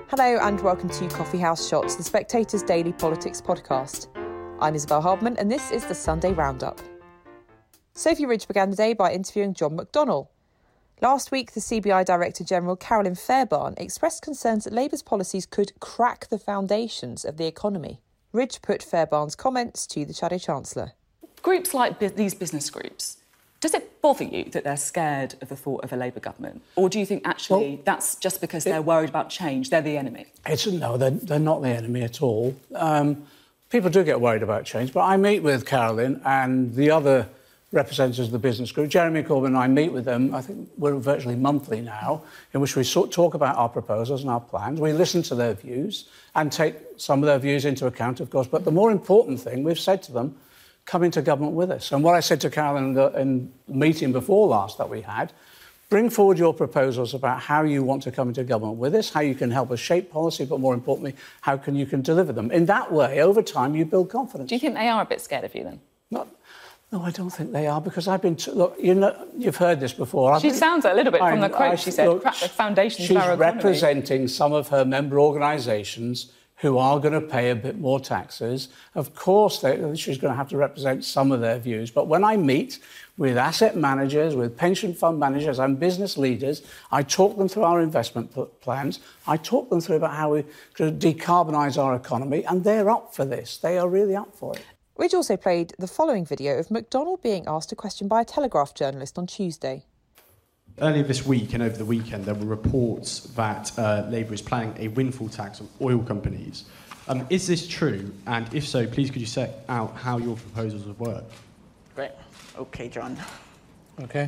Hello and welcome to Coffee House Shots, the Spectator's daily politics podcast. I'm Isabel Hardman and this is the Sunday Roundup. Sophie Ridge began the day by interviewing John McDonnell. Last week, the CBI Director-General Carolyn Fairbairn expressed concerns that Labour's policies could crack the foundations of the economy. Ridge put Fairbairn's comments to the Shadow Chancellor. Groups like these business groups, does it bother you that they're scared of the thought of a Labour government? Or do you think, actually, that's just because they're worried about change, they're the enemy? No, they're not the enemy at all. People do get worried about change, but I meet with Carolyn and the other representatives of the business group. Jeremy Corbyn and I meet with them, I think we're virtually monthly now, in which we talk about our proposals and our plans. We listen to their views and take some of their views into account, of course. But the more important thing, we've said to them, come into government with us. And what I said to Carolyn in the meeting before last that we had, bring forward your proposals about how you want to come into government with us, how you can help us shape policy, but more importantly, how you can deliver them. In that way, over time, you build confidence. Do you think they are a bit scared of you, then? No, I don't think they are, because I've been... Look, you've heard this before. She sounds a little bit from the quote she said, crack the foundations of our economy. She's representing some of her member organisations who are going to pay a bit more taxes. Of course, she's going to have to represent some of their views. But when I meet with asset managers, with pension fund managers and business leaders, I talk them through our investment plans. I talk them through about how we could decarbonise our economy, and they're up for this. They are really up for it. Ridge also played the following video of McDonnell being asked a question by a Telegraph journalist on Tuesday. Earlier this week and over the weekend, there were reports that Labour is planning a windfall tax on oil companies. Is this true? And if so, please could you set out how your proposals would work? Great. OK, John. OK.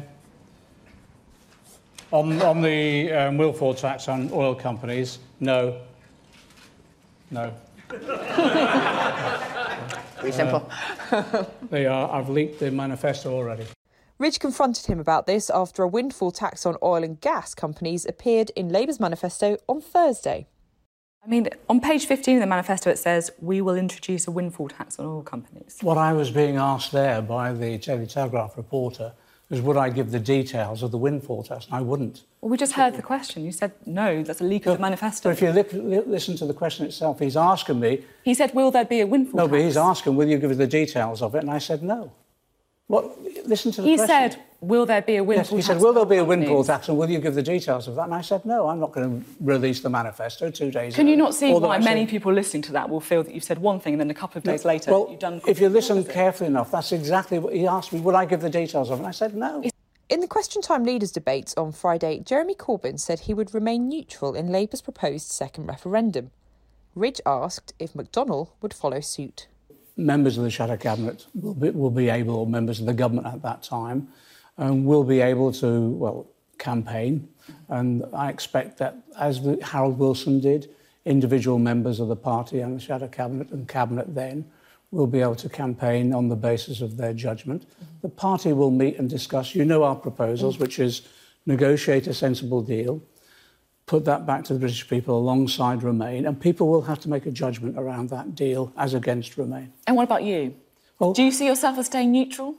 On the windfall tax on oil companies, no. No. Pretty simple. I've leaked the manifesto already. Ridge confronted him about this after a windfall tax on oil and gas companies appeared in Labour's manifesto on Thursday. I mean, on page 15 of the manifesto it says, we will introduce a windfall tax on oil companies. What I was being asked there by the Daily Telegraph reporter was would I give the details of the windfall tax, and I wouldn't. Well, we just heard the question. You said, no, that's a leak of the manifesto. But if you listen to the question itself, he's asking me... He said, will there be a windfall tax? No, but he's asking, will you give us the details of it? And I said, no. Listen to the question. He said, will there be a windfall tax? He said, will there be a windfall tax and will you give the details of that? And I said, no, I'm not going to release the manifesto 2 days ago. Can you not see why many people listening to that will feel that you've said one thing and then a couple of days later you've done... If you listen carefully enough, that's exactly what he asked me. Would I give the details of it? And I said, no. In the Question Time Leaders debates on Friday, Jeremy Corbyn said he would remain neutral in Labour's proposed second referendum. Ridge asked if McDonnell would follow suit. Members of the Shadow Cabinet will be able, or members of the government at that time, will be able to, campaign. And I expect that, as Harold Wilson did, individual members of the party and the Shadow Cabinet and Cabinet then will be able to campaign on the basis of their judgment. The party will meet and discuss, our proposals, which is negotiate a sensible deal, put that back to the British people alongside Remain, and people will have to make a judgment around that deal as against Remain. And what about you? Well, do you see yourself as staying neutral?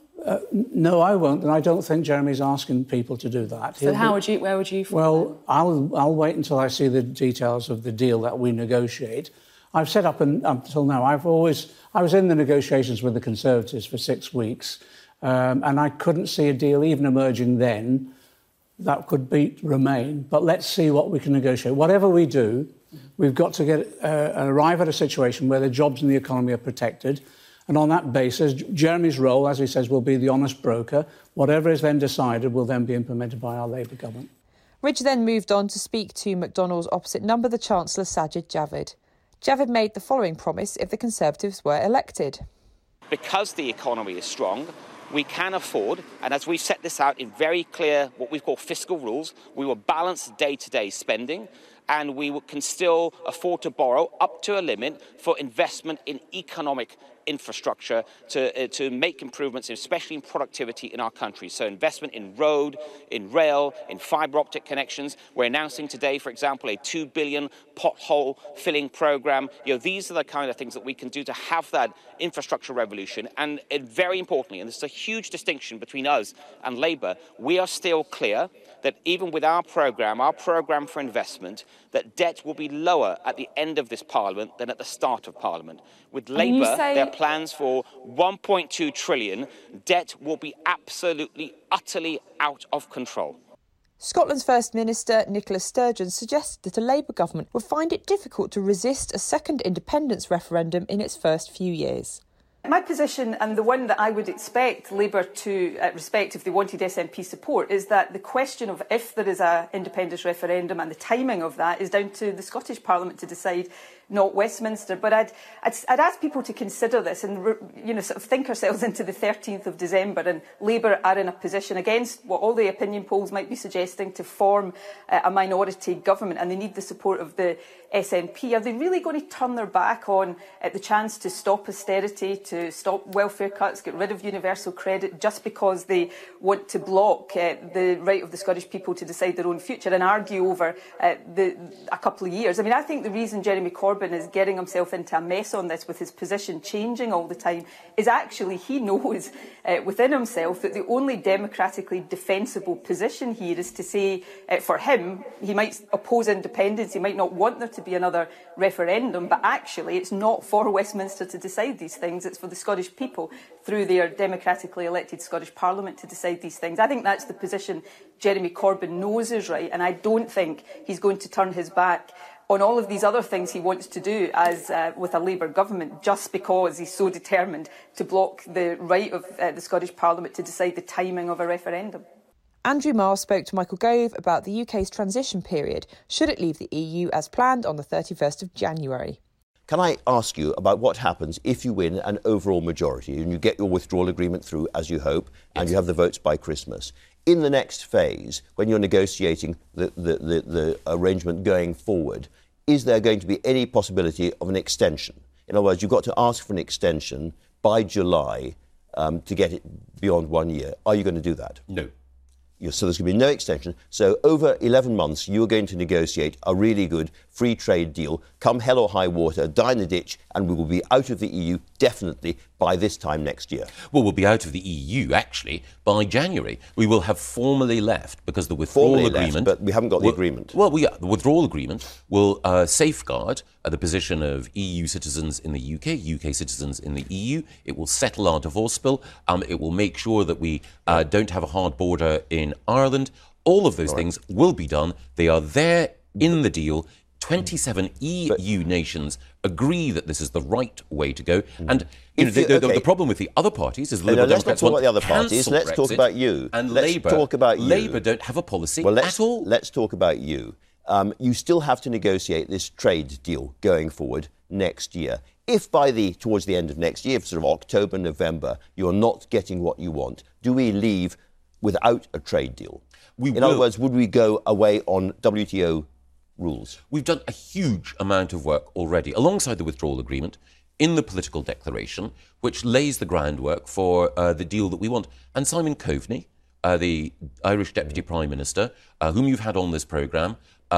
No, I won't, and I don't think Jeremy's asking people to do that. So where would you fall? Well, I'll wait until I see the details of the deal that we negotiate. I've set up, until now, I was in the negotiations with the Conservatives for 6 weeks, and I couldn't see a deal even emerging then that could beat Remain. But let's see what we can negotiate. Whatever we do, we've got to arrive at a situation where the jobs in the economy are protected. And on that basis, Jeremy's role, as he says, will be the honest broker. Whatever is then decided will then be implemented by our Labour government. Ridge then moved on to speak to McDonnell's opposite number, the Chancellor Sajid Javid. Javid made the following promise if the Conservatives were elected. Because the economy is strong, we can afford, and as we've set this out in very clear, what we call fiscal rules, we will balance day-to-day spending, and we can still afford to borrow up to a limit for investment in economic infrastructure to make improvements, especially in productivity in our country. So investment in road, in rail, in fibre optic connections. We're announcing today, for example, a $2 billion pothole filling programme. These are the kind of things that we can do to have that infrastructure revolution. And very importantly, and this is a huge distinction between us and Labour, we are still clear that even with our programme for investment, that debt will be lower at the end of this Parliament than at the start of Parliament. With Labour, their plans for 1.2 trillion, debt will be absolutely, utterly out of control. Scotland's First Minister, Nicola Sturgeon, suggested that a Labour government would find it difficult to resist a second independence referendum in its first few years. My position, and the one that I would expect Labour to respect if they wanted SNP support, is that the question of if there is an independence referendum and the timing of that is down to the Scottish Parliament to decide, not Westminster. But I'd ask people to consider this and sort of think ourselves into the 13th of December, and Labour are in a position, against what all the opinion polls might be suggesting, to form a minority government, and they need the support of the SNP. Are they really going to turn their back on the chance to stop austerity, to stop welfare cuts, get rid of universal credit, just because they want to block the right of the Scottish people to decide their own future and argue over a couple of years? I mean, I think the reason Jeremy Corbyn is getting himself into a mess on this, with his position changing all the time, is actually he knows within himself that the only democratically defensible position here is to say, for him, he might oppose independence, he might not want there to be another referendum, but actually it's not for Westminster to decide these things, it's for the Scottish people through their democratically elected Scottish Parliament to decide these things. I think that's the position Jeremy Corbyn knows is right, and I don't think he's going to turn his back on all of these other things he wants to do as with a Labour government, just because he's so determined to block the right of the Scottish Parliament to decide the timing of a referendum. Andrew Marr spoke to Michael Gove about the UK's transition period, should it leave the EU as planned on the 31st of January. Can I ask you about what happens if you win an overall majority and you get your withdrawal agreement through, as you hope, and you have the votes by Christmas? In the next phase, when you're negotiating the arrangement going forward, is there going to be any possibility of an extension? In other words, you've got to ask for an extension by July to get it beyond 1 year. Are you going to do that? No. So there's going to be no extension. So over 11 months, you're going to negotiate a really good free trade deal. Come hell or high water, die in the ditch, and we will be out of the EU definitely by this time next year. Well, we'll be out of the EU, actually, by January. We will have formally left, because the withdrawal agreement... but we haven't got the agreement. Well, the withdrawal agreement will safeguard the position of EU citizens in the UK citizens in the EU. It will settle our divorce bill. It will make sure that we don't have a hard border in Ireland. All of those things will be done. They are there in the deal. 27 EU nations agree that this is the right way to go. And the problem with the other parties is the Liberal Democrats want to cancel Brexit. Let's talk about you. And Labour don't have a policy at all. Let's talk about you. You still have to negotiate this trade deal going forward next year. If towards the end of next year, sort of October, November, you're not getting what you want, do we leave without a trade deal? In other words, would we go away on WTO rules? We've done a huge amount of work already, alongside the withdrawal agreement, in the political declaration, which lays the groundwork for the deal that we want. And Simon Coveney, the Irish Deputy Prime Minister, whom you've had on this programme,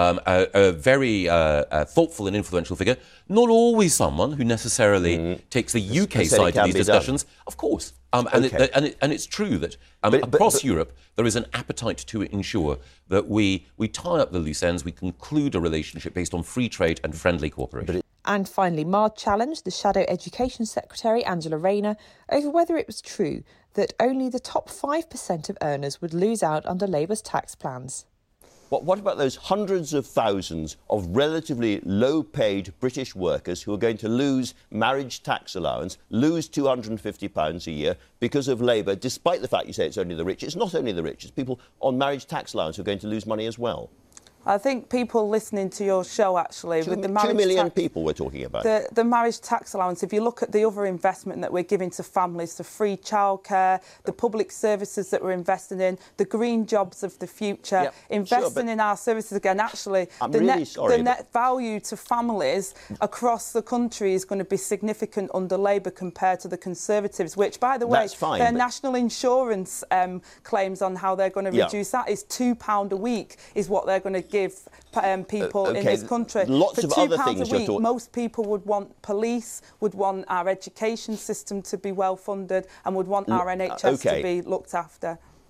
a very thoughtful and influential figure, not always someone who necessarily takes the UK side of these discussions, of course. And it's true that across Europe there is an appetite to ensure that we tie up the loose ends, we conclude a relationship based on free trade and friendly cooperation. And finally, Marr challenged the Shadow Education Secretary, Angela Rayner, over whether it was true that only the top 5% of earners would lose out under Labour's tax plans. What about those hundreds of thousands of relatively low-paid British workers who are going to lose marriage tax allowance, lose £250 a year because of Labour, despite the fact you say it's only the rich? It's not only the rich, it's people on marriage tax allowance who are going to lose money as well. I think people listening to your show, actually, with the marriage 2 million people we're talking about. The marriage tax allowance, if you look at the other investment that we're giving to families, the free childcare, the public services that we're investing in, the green jobs of the future, investing in our services again, actually, the net value to families across the country is going to be significant under Labour compared to the Conservatives, which, by the way, their national insurance claims on how they're going to reduce that is £2 a week is what they're going to give people in this country. Lots For of other £2 things a week, most people would want police, would want our education system to be well funded, and would want our NHS to be looked after.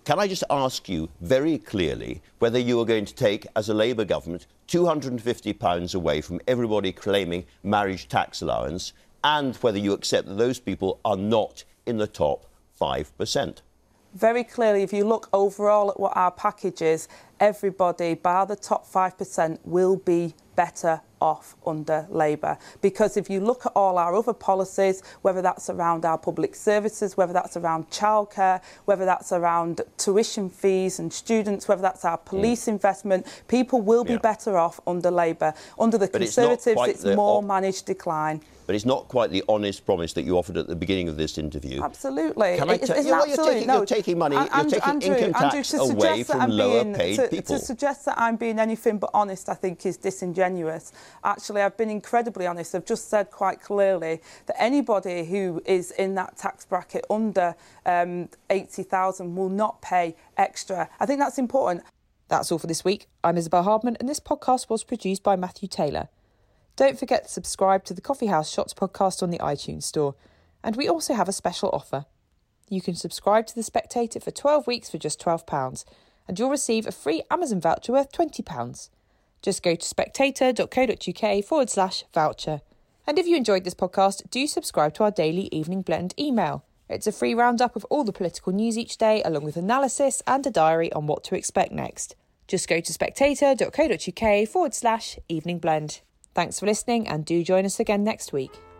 Can I just ask you very clearly whether you are going to take, as a Labour government, £250 away from everybody claiming marriage tax allowance, and whether you accept that those people are not in the top 5%? Very clearly, if you look overall at what our package is, everybody, bar the top 5%, will be better off under Labour. Because if you look at all our other policies, whether that's around our public services, whether that's around childcare, whether that's around tuition fees and students, whether that's our police investment, people will be better off under Labour. Under the Conservatives, it's more managed decline. But it's not quite the honest promise that you offered at the beginning of this interview. Absolutely. You're taking money, you're taking income tax away from lower paid people. To suggest that I'm being anything but honest, I think, is disingenuous. Actually, I've been incredibly honest. I've just said quite clearly that anybody who is in that tax bracket under 80,000 will not pay extra. I think that's important. That's all for this week. I'm Isabel Hardman, and this podcast was produced by Matthew Taylor. Don't forget to subscribe to the Coffee House Shots podcast on the iTunes store. And we also have a special offer. You can subscribe to The Spectator for 12 weeks for just £12, and you'll receive a free Amazon voucher worth £20. Just go to spectator.co.uk/voucher. And if you enjoyed this podcast, do subscribe to our daily Evening Blend email. It's a free roundup of all the political news each day, along with analysis and a diary on what to expect next. Just go to spectator.co.uk/eveningblend. Thanks for listening, and do join us again next week.